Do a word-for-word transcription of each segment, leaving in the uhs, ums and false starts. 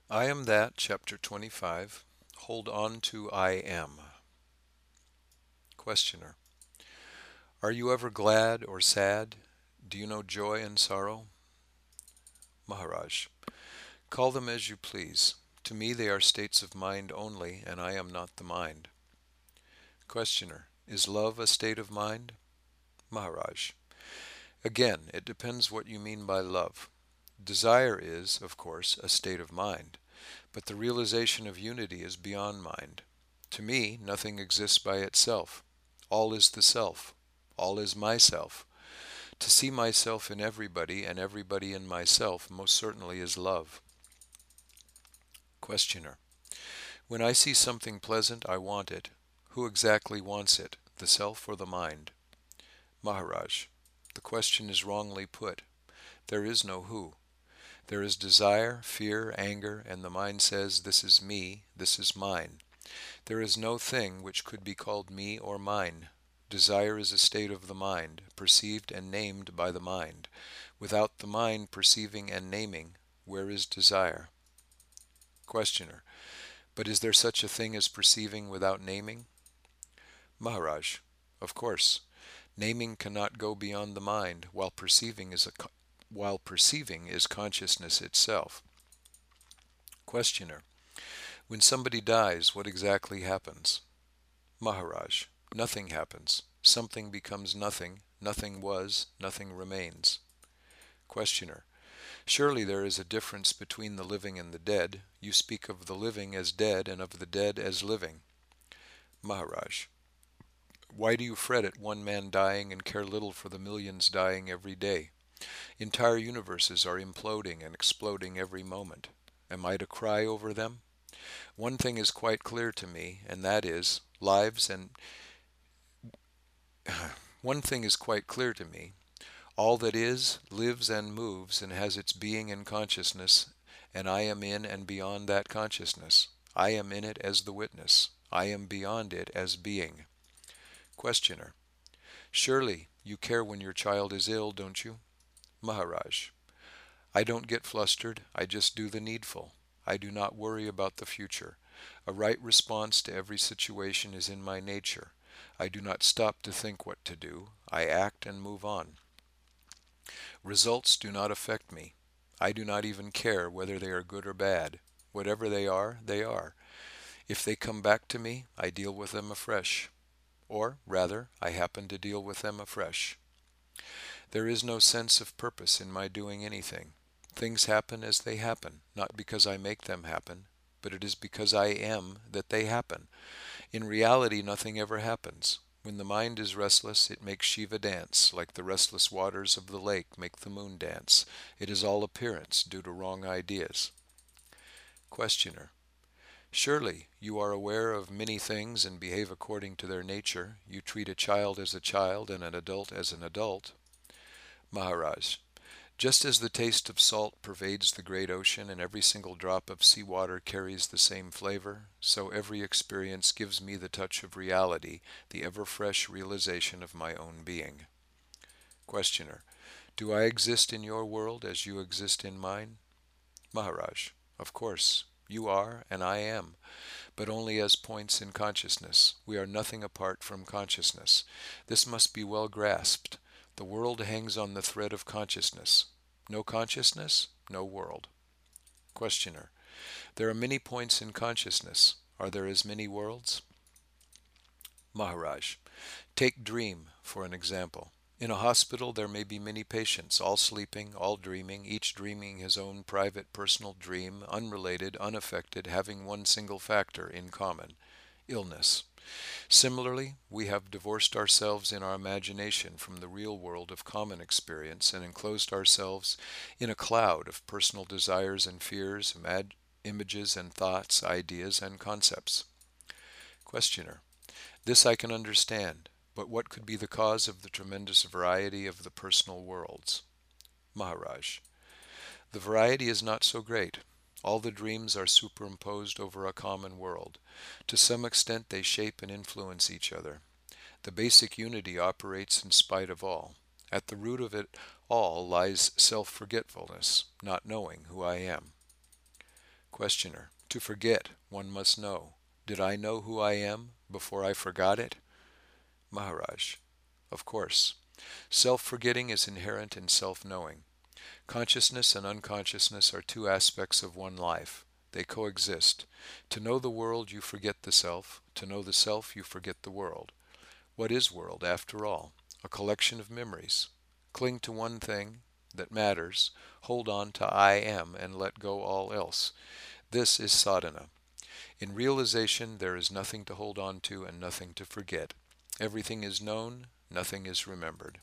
I Am That, Chapter twenty-five. Hold on to I Am. Questioner. Are you ever glad or sad? Do you know joy and sorrow? Maharaj. Call them as you please. To me they are states of mind only, and I am not the mind. Questioner. Is love a state of mind? Maharaj. Again, it depends what you mean by love. Desire is, of course, a state of mind, but the realization of unity is beyond mind. To me, nothing exists by itself. All is the self. All is myself. To see myself in everybody and everybody in myself most certainly is love. Questioner. When I see something pleasant, I want it. Who exactly wants it, the self or the mind? Maharaj. The question is wrongly put. There is no who. There is desire, fear, anger, and the mind says, this is me, this is mine. There is no thing which could be called me or mine. Desire is a state of the mind, perceived and named by the mind. Without the mind perceiving and naming, where is desire? Questioner. But is there such a thing as perceiving without naming? Maharaj. Of course. Naming cannot go beyond the mind, while perceiving is a co- while perceiving is consciousness itself. Questioner. When somebody dies, what exactly happens? Maharaj. Nothing happens. Something becomes nothing. Nothing was. Nothing remains. Questioner. Surely there is a difference between the living and the dead. You speak of the living as dead and of the dead as living. Maharaj. Why do you fret at one man dying and care little for the millions dying every day? Entire universes are imploding and exploding every moment. Am I to cry over them? One thing is quite clear to me, and that is, lives and one thing is quite clear to me. All that is, lives and moves and has its being in consciousness, and I am in and beyond that consciousness. I am in it as the witness. I am beyond it as being. Questioner. Surely you care when your child is ill, don't you? Maharaj. I don't get flustered. I just do the needful. I do not worry about the future. A right response to every situation is in my nature. I do not stop to think what to do. I act and move on. Results do not affect me. I do not even care whether they are good or bad. Whatever they are, they are. If they come back to me, I deal with them afresh. Or, rather, I happen to deal with them afresh. There is no sense of purpose in my doing anything. Things happen as they happen, not because I make them happen, but it is because I am that they happen. In reality, nothing ever happens. When the mind is restless, it makes Shiva dance, like the restless waters of the lake make the moon dance. It is all appearance, due to wrong ideas. Questioner. Surely you are aware of many things and behave according to their nature. You treat a child as a child and an adult as an adult. Maharaj. Just as the taste of salt pervades the great ocean and every single drop of seawater carries the same flavor, so every experience gives me the touch of reality, the ever-fresh realization of my own being. Questioner. Do I exist in your world as you exist in mine? Maharaj. Of course. You are, and I am, but only as points in consciousness. We are nothing apart from consciousness. This must be well grasped. The world hangs on the thread of consciousness. No consciousness, no world. Questioner. There are many points in consciousness. Are there as many worlds? Maharaj. Take dream for an example. In a hospital there may be many patients, all sleeping, all dreaming, each dreaming his own private personal dream, unrelated, unaffected, having one single factor in common: illness. Similarly, we have divorced ourselves in our imagination from the real world of common experience and enclosed ourselves in a cloud of personal desires and fears, imag- images and thoughts, ideas and concepts. Questioner. This I can understand, but what could be the cause of the tremendous variety of the personal worlds? Maharaj. The variety is not so great. All the dreams are superimposed over a common world. To some extent they shape and influence each other. The basic unity operates in spite of all. At the root of it all lies self-forgetfulness, not knowing who I am. Questioner. To forget, one must know. Did I know who I am before I forgot it? Maharaj. Of course. Self-forgetting is inherent in self-knowing. Consciousness and unconsciousness are two aspects of one life. They coexist. To know the world, you forget the self. To know the self, you forget the world. What is world, after all? A collection of memories. Cling to one thing that matters, hold on to I am, and let go all else. This is sadhana. In realization, there is nothing to hold on to and nothing to forget. Everything is known, nothing is remembered.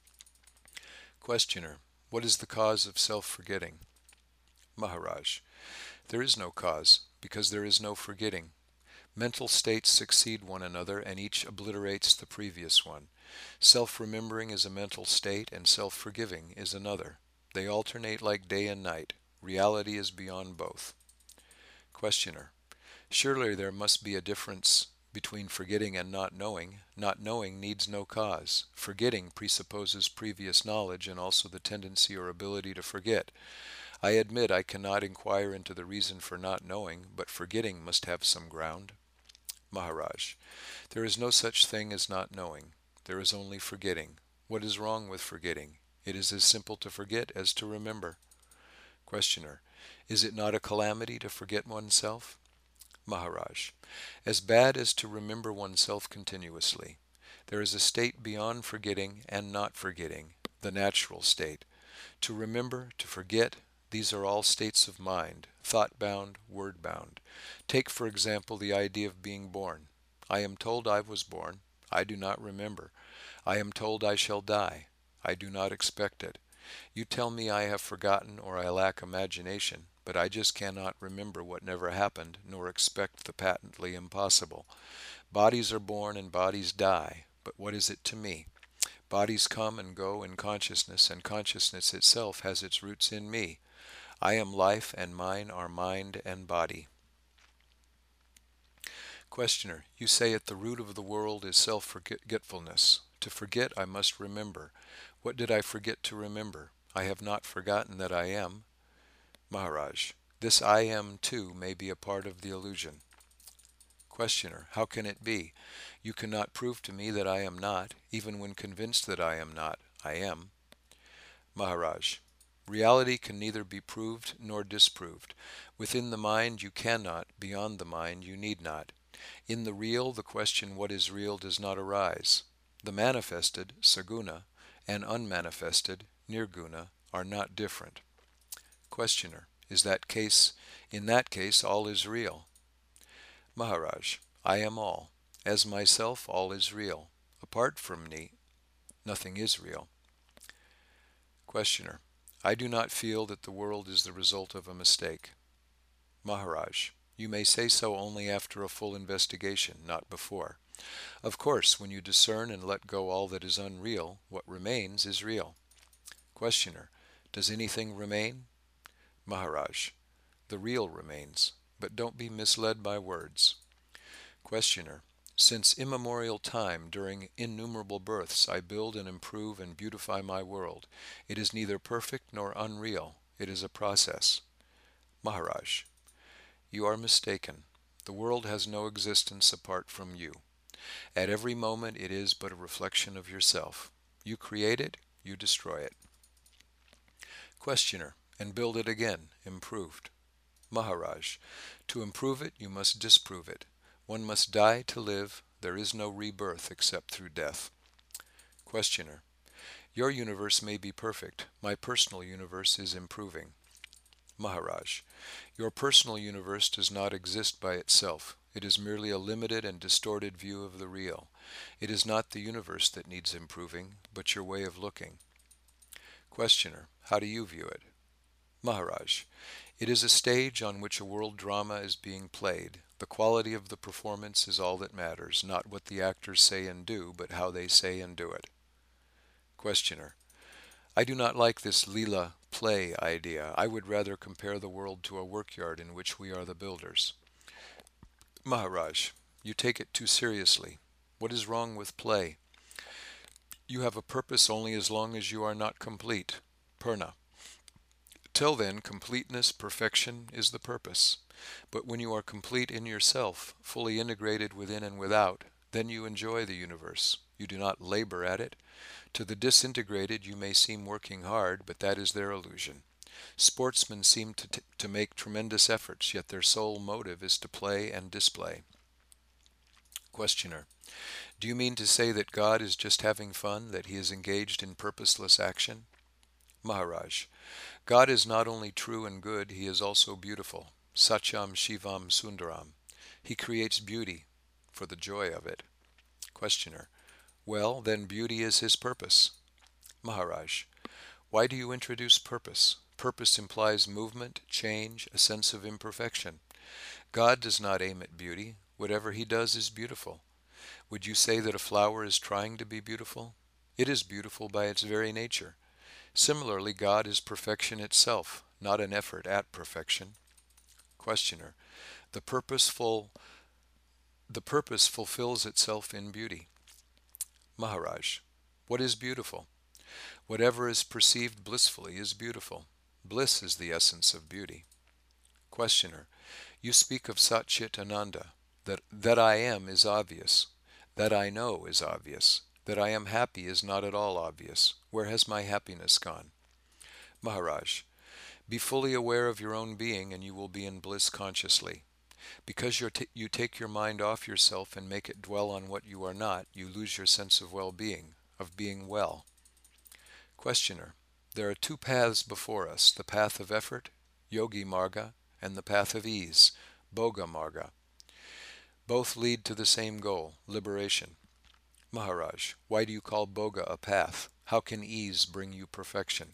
Questioner. What is the cause of self-forgetting? Maharaj. There is no cause, because there is no forgetting. Mental states succeed one another, and each obliterates the previous one. Self-remembering is a mental state, and self-forgiving is another. They alternate like day and night. Reality is beyond both. Questioner. Surely there must be a difference between forgetting and not knowing. Not knowing needs no cause. Forgetting presupposes previous knowledge and also the tendency or ability to forget. I admit I cannot inquire into the reason for not knowing, but forgetting must have some ground. Maharaj. There is no such thing as not knowing. There is only forgetting. What is wrong with forgetting? It is as simple to forget as to remember. Questioner. Is it not a calamity to forget oneself? Maharaj. As bad as to remember oneself continuously. There is a state beyond forgetting and not forgetting, the natural state. To remember, to forget, these are all states of mind, thought-bound, word-bound. Take, for example, the idea of being born. I am told I was born. I do not remember. I am told I shall die. I do not expect it. You tell me I have forgotten or I lack imagination, but I just cannot remember what never happened, nor expect the patently impossible. Bodies are born and bodies die, but what is it to me? Bodies come and go in consciousness, and consciousness itself has its roots in me. I am life, and mine are mind and body. Questioner. You say at the root of the world is self-forgetfulness. To forget, I must remember. What did I forget to remember? I have not forgotten that I am. Maharaj. This I am, too, may be a part of the illusion. Questioner. How can it be? You cannot prove to me that I am not. Even when convinced that I am not, I am. Maharaj. Reality can neither be proved nor disproved. Within the mind you cannot, beyond the mind you need not. In the real, the question what is real does not arise. The manifested, saguna, and unmanifested, nirguna, are not different. Questioner. Is that case, in that case all is real? Maharaj. I am all. As myself, all is real. Apart from me, nothing is real. Questioner. I do not feel that the world is the result of a mistake. Maharaj. You may say so only after a full investigation, not before. Of course, when you discern and let go all that is unreal, what remains is real. Questioner. Does anything remain? Maharaj. The real remains, but don't be misled by words. Questioner. Since immemorial time, during innumerable births, I build and improve and beautify my world. It is neither perfect nor unreal. It is a process. Maharaj. You are mistaken. The world has no existence apart from you. At every moment it is but a reflection of yourself. You create it, you destroy it. Questioner. And build it again, improved. Maharaj. To improve it, you must disprove it. One must die to live. There is no rebirth except through death. Questioner. Your universe may be perfect. My personal universe is improving. Maharaj. Your personal universe does not exist by itself. It is merely a limited and distorted view of the real. It is not the universe that needs improving, but your way of looking. Questioner. How do you view it? Maharaj. It is a stage on which a world drama is being played. The quality of the performance is all that matters, not what the actors say and do, but how they say and do it. Questioner. I do not like this Leela play idea. I would rather compare the world to a workyard in which we are the builders. Maharaj. You take it too seriously. What is wrong with play? You have a purpose only as long as you are not complete. Purna. Till then, completeness, perfection is the purpose. But when you are complete in yourself, fully integrated within and without, then you enjoy the universe. You do not labor at it. To the disintegrated you may seem working hard, but that is their illusion. Sportsmen seem to, t- to make tremendous efforts, yet their sole motive is to play and display. Questioner: do you mean to say that God is just having fun, that he is engaged in purposeless action? Maharaj: God is not only true and good, he is also beautiful. Satyam Shivam Sundaram. He creates beauty for the joy of it. Questioner: well, then beauty is his purpose. Maharaj: why do you introduce purpose? Purpose implies movement, change, a sense of imperfection. God does not aim at beauty. Whatever he does is beautiful. Would you say that a flower is trying to be beautiful? It is beautiful by its very nature. Similarly, God is perfection itself, not an effort at perfection. Questioner: the purposeful the purpose fulfills itself in beauty. Maharaj: what is beautiful? Whatever is perceived blissfully is beautiful. Bliss is the essence of beauty. Questioner: you speak of Sat Chit Ananda. That, that I am is obvious. That I know is obvious. That I am happy is not at all obvious. Where has my happiness gone? Maharaj: be fully aware of your own being and you will be in bliss consciously. Because you're t- you take your mind off yourself and make it dwell on what you are not, you lose your sense of well-being, of being well. Questioner: there are two paths before us, the path of effort, Yogi Marga, and the path of ease, Bhoga Marga. Both lead to the same goal, liberation. Maharaj: why do you call Bhoga a path? How can ease bring you perfection?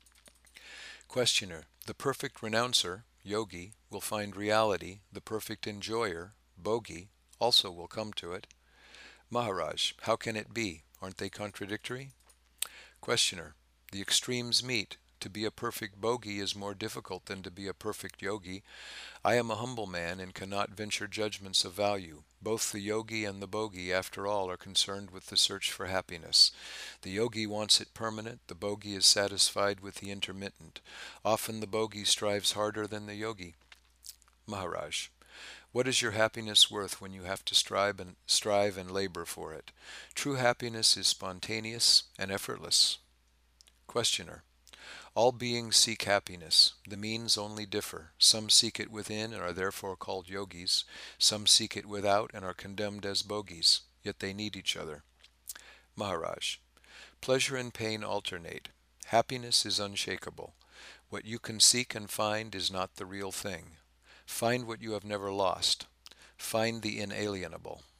Questioner: the perfect renouncer, yogi, will find reality. The perfect enjoyer, bhogi, also will come to it. Maharaj: how can it be? Aren't they contradictory? Questioner: the extremes meet. To be a perfect bhogi is more difficult than to be a perfect yogi. I am a humble man and cannot venture judgments of value. Both the yogi and the bhogi, after all, are concerned with the search for happiness. The yogi wants it permanent, the bhogi is satisfied with the intermittent. Often the bhogi strives harder than the yogi. Maharaj: what is your happiness worth when you have to strive and, strive and labor for it? True happiness is spontaneous and effortless. Questioner: all beings seek happiness. The means only differ. Some seek it within and are therefore called yogis. Some seek it without and are condemned as bhogis. Yet they need each other. Maharaj: pleasure and pain alternate. Happiness is unshakable. What you can seek and find is not the real thing. Find what you have never lost. Find the inalienable.